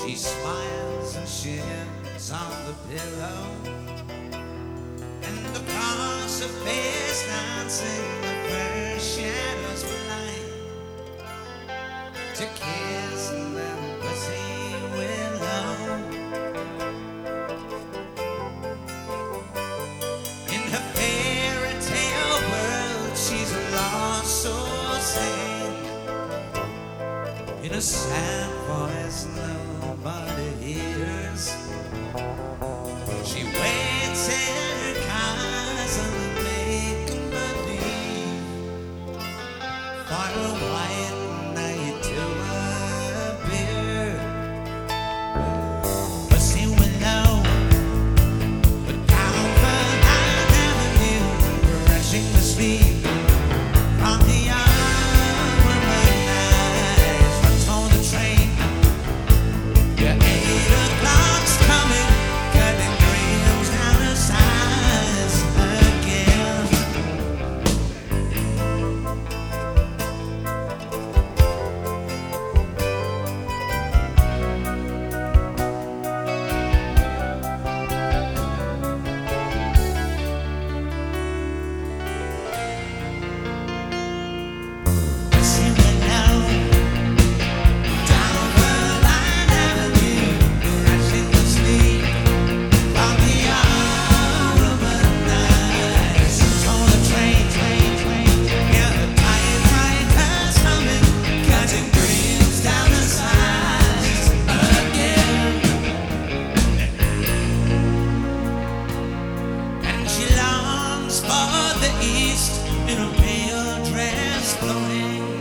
She smiles and shivers on the pillow, and across her face dancing the first shadows blind to kiss them pussy willow. In her fairy tale world she's lost so sane, in a sad voice nobody hears. She waits in her castle to make believe for a white knight to appear. Pussy willow, but down Fern Avenue, brushing the sleep from the armor nights. Runs on the train, yeah, 8 o'clock's coming, cutting dreams down her sides again. Pussy willow, down Fern Avenue, brushing the sleep from the armor nights. On the train, yeah, the typewriter's humming, cutting dreams down her sides again. And she longs for the east in a pale dress floating